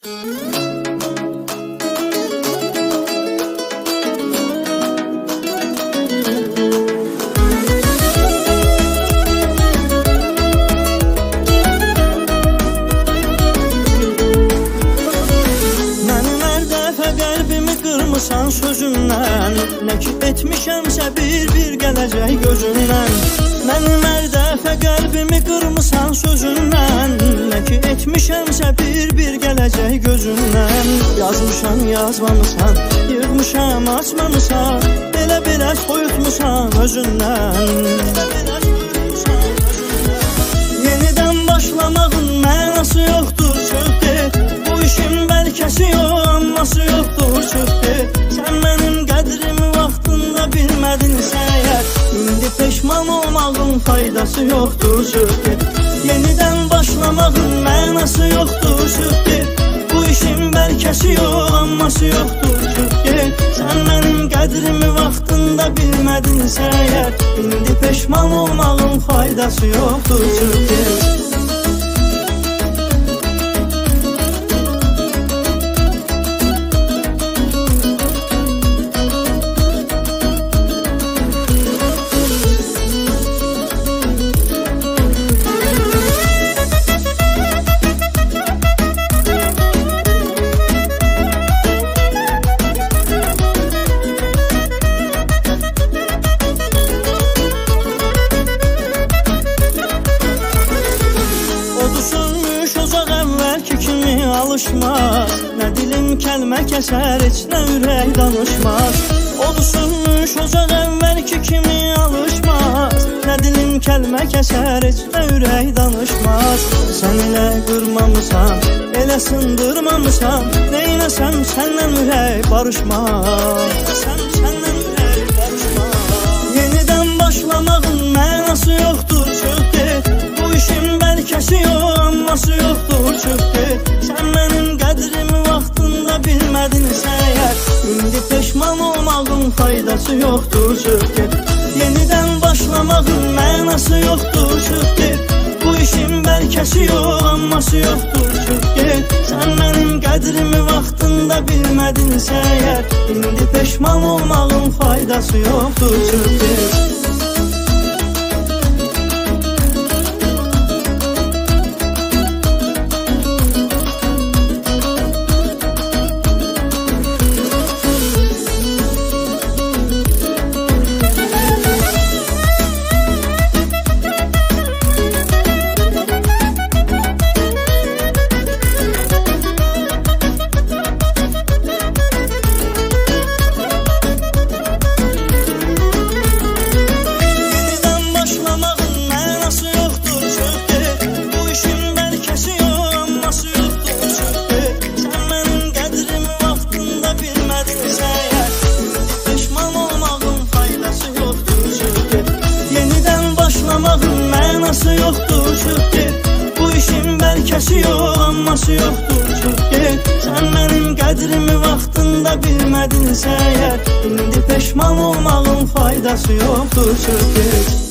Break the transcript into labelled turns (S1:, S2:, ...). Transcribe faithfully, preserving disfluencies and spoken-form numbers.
S1: San sözündən, nə ki etmişəmsə bir-bir gələcək gözündən. Mənim hər dəfə qəlbimi qırmısan sözündən, nə ki etmişəmsə bir-bir gələcək gözündən. Yazmışam, yazmamısan, yığmışam, açmamısan, belə-belə soyutmusan özündən. Yenidən başlamağın mənası yoxdur, çıx get. Bu işin bəlkəsi yox, amması yoxdur, çıx get. Sən mənim qədrimi vaxtında bilmədinsə əgər, indi peşman olmağın faydası yoxdur, çıx get. Yenidən başlamağın mənası yoxdur, çıx get. Bu işin bəlkəsi yox, amması yoxdur, çıx get. Sən mənim qədrimi vaxtında bilmədinsə əgər, indi peşman olmağın faydası yoxdur, çıx get. Alışmaz, nə dilim kəlmə kəsər, heç nə ürək danışmaz. Odu sönmüş ocaq əvvəlki kimi alışmaz, nə dilim kəlmə kəsər, heç nə ürək danışmaz. Sən elə qırmamısan, elə sındırmamısan, neynəsəm səndən ürək barışmaz. Sən səndən ürək barışmaz. Yenidən başlamağın mənası yoxdur, çıx get. Bu işin bəlkəsi yox, amması yoxdur, çıx get. Sən mənim qədrimi vaxtında bilmədinsə əgər, indi peşman olmağın faydası yoxdur, çıx get. Yenidən başlamağın mənası yoxdur, çıx get. Bu işin bəlkəsi yox, amması yoxdur, çıx get. Sən mənim qədrimi vaxtında bilmədinsə əgər, indi peşman olmağın faydası yoxdur, çıx get. Mənası yoxdur, çıx get. Bu işin bəlkəsi yox, amması yoxdur, çıx get. Sən mənim qədrimi vaxtında bilmədinsə əgər, indi peşman olmağın faydası yoxdur, çıx get.